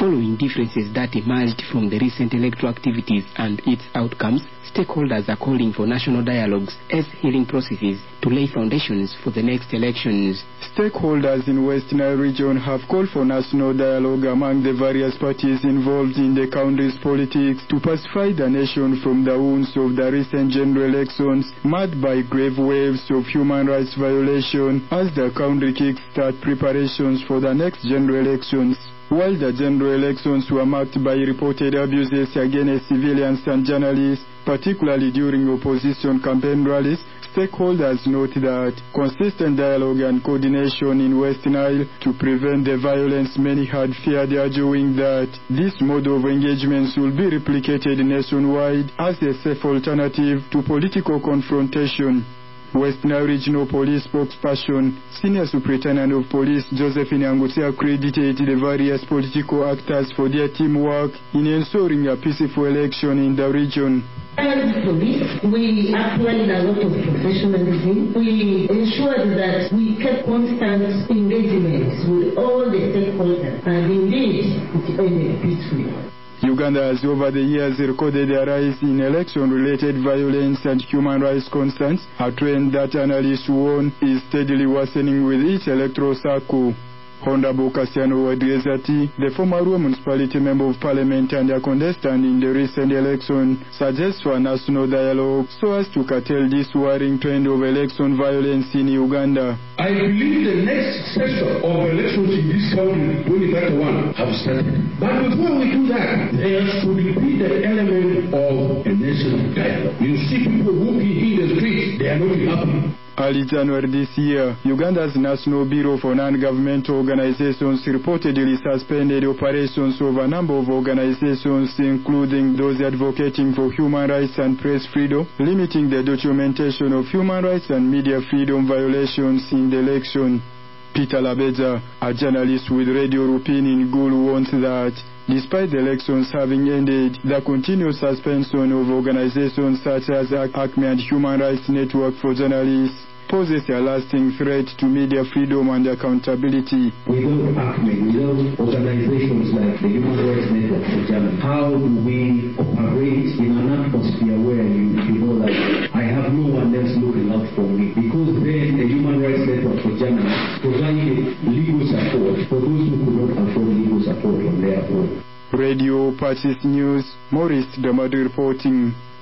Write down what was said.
Following differences that emerged from the recent electoral activities and its outcomes, stakeholders are calling for national dialogues as healing processes to lay foundations for the next elections. Stakeholders in West Nile region have called for national dialogue among the various parties involved in the country's politics to pacify the nation from the wounds of the recent general elections marred by grave waves of human rights violation as the country kickstart preparations for the next general elections. While the general elections were marked by reported abuses against civilians and journalists, particularly during opposition campaign rallies, stakeholders note that consistent dialogue and coordination in West Nile to prevent the violence many had feared, arguing that this mode of engagements will be replicated nationwide as a safe alternative to political confrontation. West Nile Regional Police spokesperson, Senior Superintendent of Police Josephine Angutia credited the various political actors for their teamwork in ensuring a peaceful election in the region. As police, we applied a lot of professionalism. We ensured that we kept constant engagement with all the stakeholders, and indeed it ended peacefully. Uganda has over the years recorded a rise in election-related violence and human rights concerns, a trend that analysts warn is steadily worsening with each electoral cycle. Honorable Cassiano Wadriezati, the former Ruwa Municipality Member of Parliament and a contestant in the recent election, suggests for a national dialogue so as to curtail this worrying trend of election violence in Uganda. I believe the next session of elections in this country, 2031, have started. But before we do that, there should be the element of a national dialogue. You see people walking in the streets, they are not happy. Early January this year, Uganda's National Bureau for Non-Governmental Organizations reportedly suspended operations of a number of organizations, including those advocating for human rights and press freedom, limiting the documentation of human rights and media freedom violations in the election. Peter Labeja, a journalist with Radio Rupin in Gulu, warns that despite the elections having ended, the continued suspension of organizations such as ACME and Human Rights Network for Journalists poses a lasting threat to media freedom and accountability. Without ACME, without organizations like the Human Rights Network for Journalists, how do we operate in an atmosphere where you know that I have no one else looking out for me? Because then the Human Rights Network for Journalists provided legal support for those who could not afford legal support on their own. Radio Patches News, Maurice Damadu reporting.